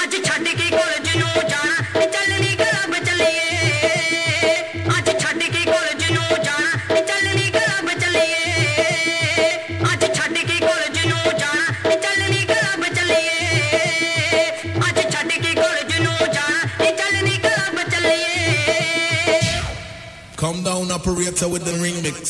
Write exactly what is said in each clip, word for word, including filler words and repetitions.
ਅੱਜ ਛੱਡ ਕੇ ਕਾਲਜ ਨੂੰ ਜਾਣਾ ਨੀ ਚੱਲ ਨੀ ਕਲੱਬ ਚੱਲੀਏ ਅੱਜ ਛੱਡ ਕੇ ਕਾਲਜ ਨੂੰ ਜਾਣਾ ਨੀ ਚੱਲ ਨੀ ਕਲੱਬ ਚੱਲੀਏ ਅੱਜ ਛੱਡ ਕੇ ਕਾਲਜ ਨੂੰ ਜਾਣਾ ਨੀ ਚੱਲ ਨੀ ਕਲੱਬ ਚੱਲੀਏ ਅੱਜ ਛੱਡ ਕੇ ਕਾਲਜ ਨੂੰ ਜਾਣਾ ਨੀ ਚੱਲ ਨੀ ਕਲੱਬ ਚੱਲੀਏ Come down operator with the ring mix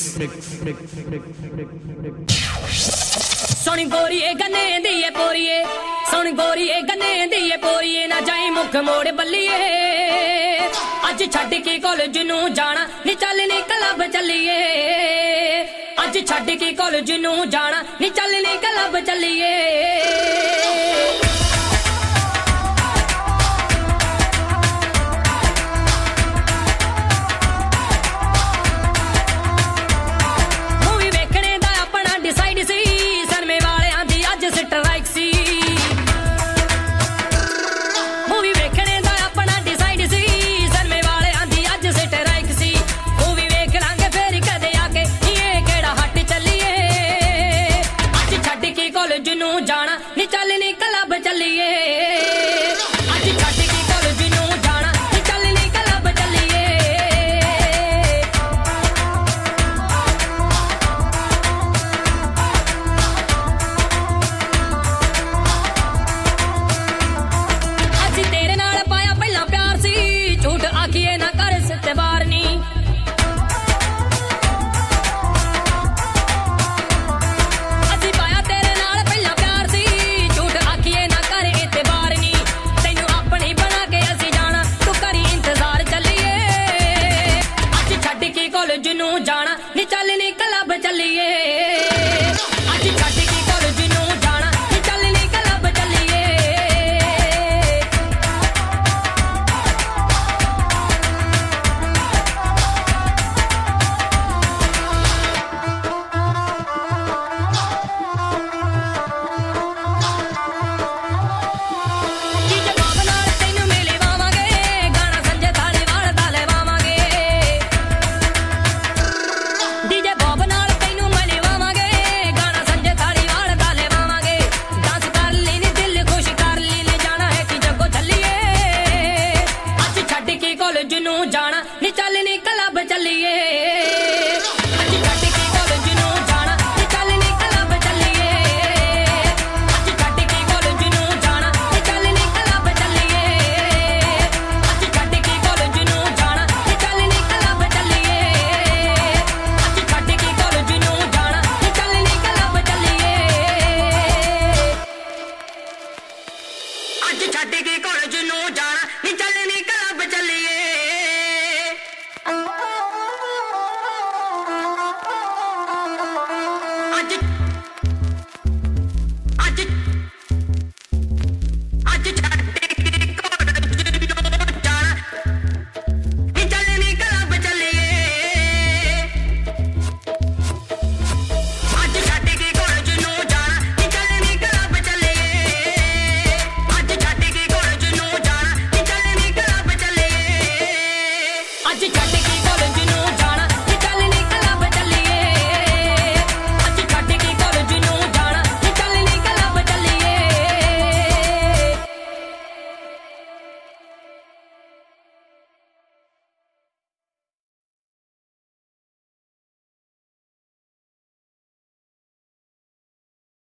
ਸੋਣੀ ਗੋਰੀਏ ਗੰਨੇ ਦੀਏ ਪੋਰੀਏ ਸੋਣੀ ਗੋਰੀਏ ਗੰਨੇ ਦੀਏ ਪੋਰੀਏ ਨਾ ਜਾਈ ਮੁੱਖ ਮੋੜ ਬੱਲੀਏ ਅੱਜ ਛੱਡ ਕੇ ਕਾਲਜ ਨੂੰ ਜਾਣਾ ਨੀ ਚੱਲ ਨੀ ਕਲੱਬ ਚੱਲੀਏ ਅੱਜ ਛੱਡ ਕੇ ਕਾਲਜ ਨੂੰ ਜਾਣਾ ਨੀ ਚੱਲ ਨੀ ਕਲੱਬ ਚੱਲੀਏ ਜਾਣਾ ਨੀ ਚੱਲ ਨੀ ਕਲੱਬ ਚੱਲੀਏ